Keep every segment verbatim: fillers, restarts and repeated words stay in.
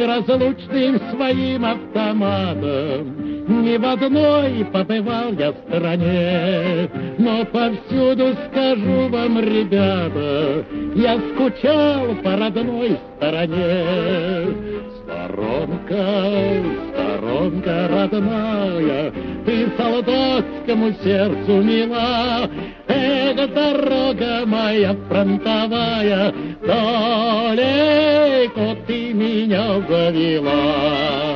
неразлучным своим автоматом. Ни в одной побывал я стране, но повсюду скажу вам, ребята, я скучал по родной стороне. Сторонка, сторонка родная, ты солдатскому сердцу мила. Эх, дорога моя фронтовая, далеко ты меня завела.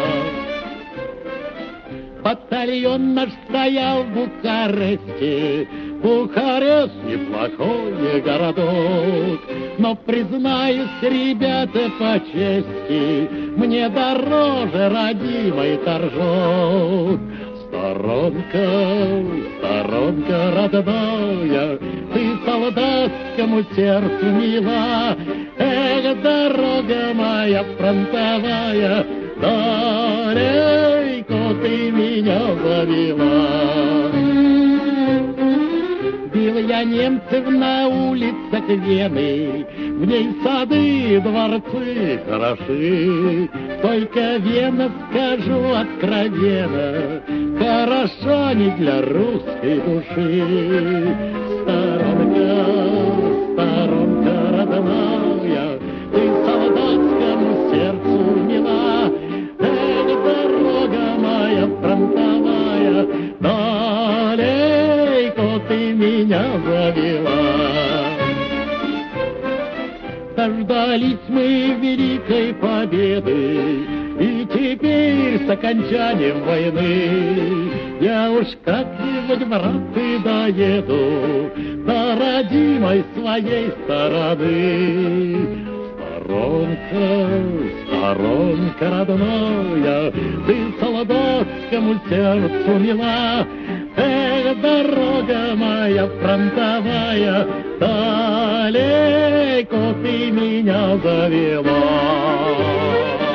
Батальон наш стоял в Бухаресте. Бухарест неплохой городок, но, признаюсь, ребята, по чести, мне дороже родимый Торжок. Сторонка, сторонка родная, ты солдатскому сердцу мила. Эх, дорога моя фронтовая, далеко ты меня завела. Бил я немцев на улицах Вены, в ней сады, дворцы хороши. Только Вена, скажу откровенно, хороша не для русской души. Сторонка, сторонка родная, ты солдатскому сердцу мила. Эх, дорога моя фронтовая, далеко ты меня завела. Дождались мы великой победы, и теперь с окончанием войны я уж как-нибудь, брат, и доеду до родимой своей стороны. Сторонка, сторонка родная, ты солдатскому сердцу мила. Эх, дорога моя фронтовая, далеко ты меня завела.